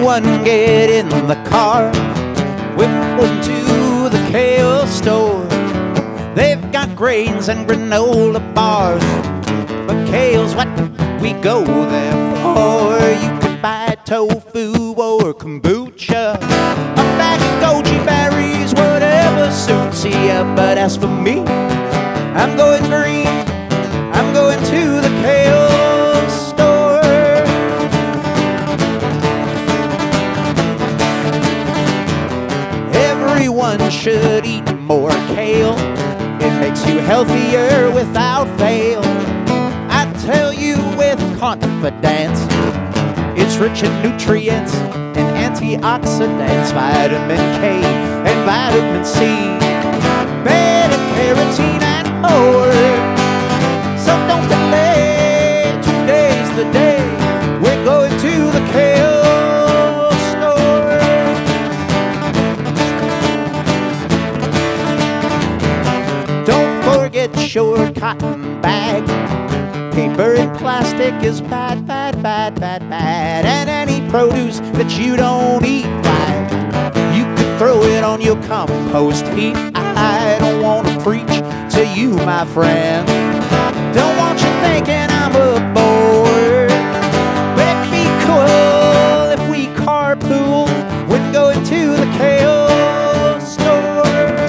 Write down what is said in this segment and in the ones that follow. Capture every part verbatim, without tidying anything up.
Everyone get in the car, whip into the kale store. They've got grains and granola bars, but kale's what we go there for. You could buy tofu or kombucha, a bag of goji berries, whatever suits ya. But as for me, I'm going green, I'm going to the kale store. Everyone should eat more kale. It makes you healthier without fail. I tell you with confidence, it's rich in nutrients and antioxidants, vitamin K and vitamin C, beta-carotene and more. So don't delay, today's the day we're going to the kale store. Don't forget your cotton bag. Paper and plastic is bad, bad, bad, bad, bad. And any produce that you don't eat right, you could throw it on your compost heap. I don't want to preach to you, my friend. Don't want you thinking I'm a bore. But it'd be cool if we carpool when going to the kale store.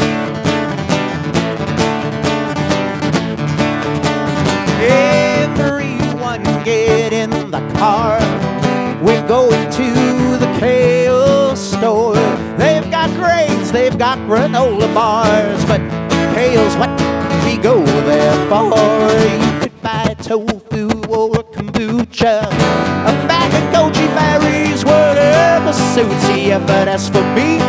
Everyone get in the car, we're going to the kale store. They've got grains, they've got granola bars, but kale's what we go there for. You could buy tofu or kombucha, a bag of goji berries, whatever suits ya. But as for me,